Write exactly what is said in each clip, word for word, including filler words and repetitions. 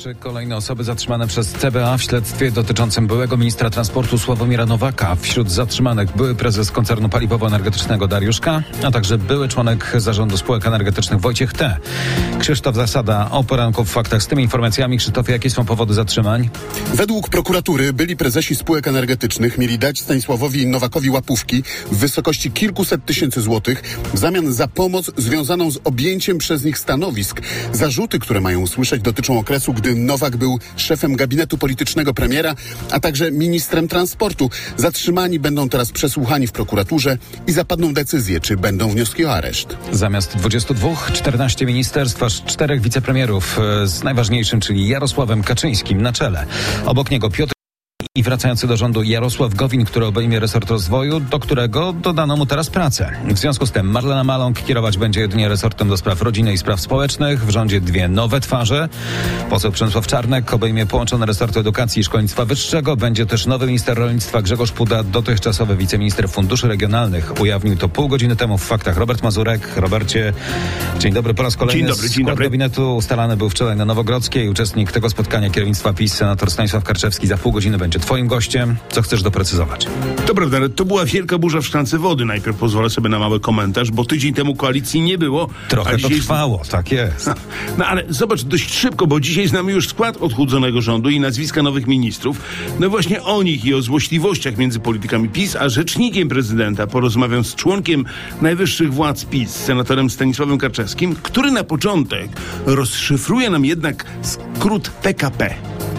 Trzy kolejne osoby zatrzymane przez C B A w śledztwie dotyczącym byłego ministra transportu Sławomira Nowaka. Wśród zatrzymanych były prezes koncernu paliwowo-energetycznego Dariusz K., a także były członek zarządu spółek energetycznych Wojciech T. Krzysztof Zasada o poranku w faktach z tymi informacjami. Krzysztofie, jakie są powody zatrzymań? Według prokuratury byli prezesi spółek energetycznych mieli dać Stanisławowi Nowakowi łapówki w wysokości kilkuset tysięcy złotych w zamian za pomoc związaną z objęciem przez nich stanowisk. Zarzuty, które mają usłyszeć, dotyczą okresu, gdy Nowak był szefem gabinetu politycznego premiera, a także ministrem transportu. Zatrzymani będą teraz przesłuchani w prokuraturze i zapadną decyzje, czy będą wnioski o areszt. Zamiast dwudziestu dwóch, czternaście ministerstw, aż czterech wicepremierów z najważniejszym, czyli Jarosławem Kaczyńskim na czele. Obok niego Piotr i wracający do rządu Jarosław Gowin, który obejmie resort rozwoju, do którego dodano mu teraz pracę. W związku z tym Marlena Maląg kierować będzie jedynie resortem do spraw rodziny i spraw społecznych. W rządzie dwie nowe twarze. Poseł Przemysław Czarnek obejmie połączone resorty edukacji i szkolnictwa wyższego. Będzie też nowy minister rolnictwa Grzegorz Puda, dotychczasowy wiceminister funduszy regionalnych. Ujawnił to pół godziny temu w faktach Robert Mazurek. Robercie, dzień dobry po raz kolejny. Dzień dobry, dzień Skład dobry. gabinetu ustalany był wczoraj na Nowogrodzkiej. Uczestnik tego spotkania kierownictwa PiS, senator Stanisław Karczewski, za pół godziny będzie twoim gościem. Co chcesz doprecyzować? To prawda, ale to była wielka burza w szklance wody. Najpierw pozwolę sobie na mały komentarz, bo tydzień temu koalicji nie było. Trochę a to dzisiaj... trwało, tak jest. No ale zobacz, dość szybko, bo dzisiaj znamy już skład odchudzonego rządu i nazwiska nowych ministrów. No właśnie o nich i o złośliwościach między politykami PiS a rzecznikiem prezydenta porozmawiam z członkiem najwyższych władz PiS, senatorem Stanisławem Karczewskim, który na początek rozszyfruje nam jednak skrót P K P.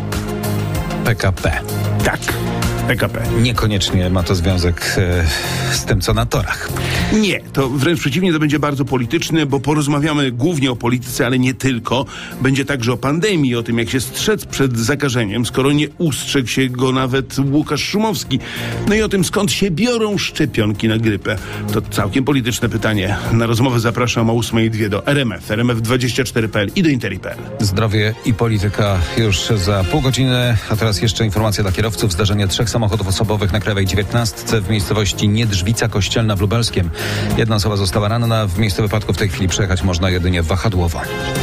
P K P. Tak, P K P. Niekoniecznie ma to związek e, z tym, co na torach. Nie, to wręcz przeciwnie, to będzie bardzo polityczne, bo porozmawiamy głównie o polityce, ale nie tylko. Będzie także o pandemii, o tym, jak się strzec przed zakażeniem, skoro nie ustrzegł się go nawet Łukasz Szumowski. No i o tym, skąd się biorą szczepionki na grypę. To całkiem polityczne pytanie. Na rozmowę zapraszam o ósmej dwie do R M F, R M F dwadzieścia cztery kropka p l i do Interi kropka p l. Zdrowie i polityka już za pół godziny, a teraz jeszcze informacja dla kierowców. Zdarzenie trzech samochodów osobowych na Krajowej dziewiętnastce w miejscowości Niedrzwica Kościelna w Lubelskiem. Jedna osoba została ranna. W miejscu wypadku w tej chwili przejechać można jedynie wahadłowo.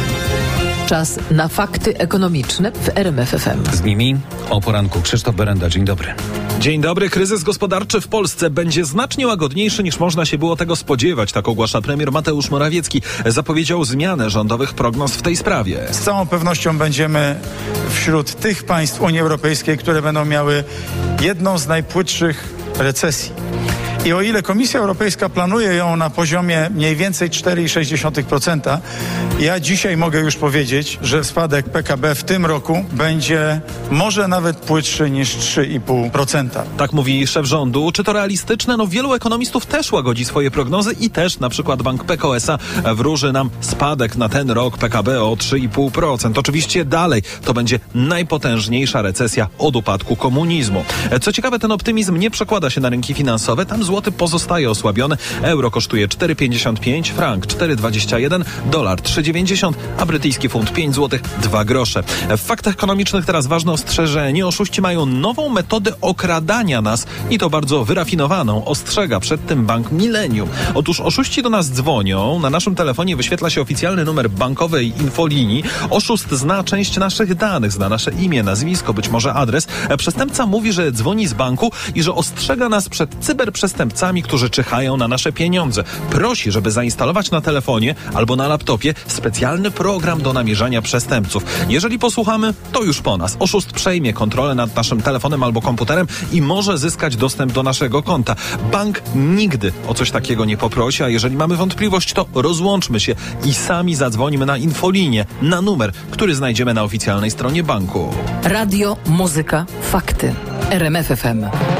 Czas na fakty ekonomiczne w R M F F M. Z nimi o poranku Krzysztof Berenda. Dzień dobry. Dzień dobry. Kryzys gospodarczy w Polsce będzie znacznie łagodniejszy niż można się było tego spodziewać. Tak ogłasza premier Mateusz Morawiecki. Zapowiedział zmianę rządowych prognoz w tej sprawie. Z całą pewnością będziemy wśród tych państw Unii Europejskiej, które będą miały jedną z najpłytszych recesji. I o ile Komisja Europejska planuje ją na poziomie mniej więcej cztery przecinek sześć procent, ja dzisiaj mogę już powiedzieć, że spadek P K B w tym roku będzie może nawet płytszy niż trzy i pół procent. Tak mówi szef rządu. Czy to realistyczne? No wielu ekonomistów też łagodzi swoje prognozy i też na przykład Bank P K O S A wróży nam spadek na ten rok P K B o trzy i pół procent. Oczywiście dalej to będzie najpotężniejsza recesja od upadku komunizmu. Co ciekawe, ten optymizm nie przekłada się na rynki finansowe. Tam złoty pozostaje osłabiony. Euro kosztuje cztery pięćdziesiąt pięć, frank cztery dwadzieścia jeden, dolar trzy dziewięćdziesiąt, a brytyjski funt pięć złotych dwa grosze. W faktach ekonomicznych teraz ważne ostrzeżenie. Oszuści mają nową metodę okradania nas i to bardzo wyrafinowaną. Ostrzega przed tym Bank Millennium. Otóż oszuści do nas dzwonią. Na naszym telefonie wyświetla się oficjalny numer bankowej infolinii. Oszust zna część naszych danych, zna nasze imię, nazwisko, być może adres. Przestępca mówi, że dzwoni z banku i że ostrzega nas przed cyberprzestępcami, którzy czyhają na nasze pieniądze. Prosi, żeby zainstalować na telefonie albo na laptopie specjalny program do namierzania przestępców. Jeżeli posłuchamy, to już po nas. Oszust przejmie kontrolę nad naszym telefonem albo komputerem i może zyskać dostęp do naszego konta. Bank nigdy o coś takiego nie poprosi, a jeżeli mamy wątpliwość, to rozłączmy się i sami zadzwonimy na infolinię, na numer, który znajdziemy na oficjalnej stronie banku. Radio, muzyka, fakty. R M F F M.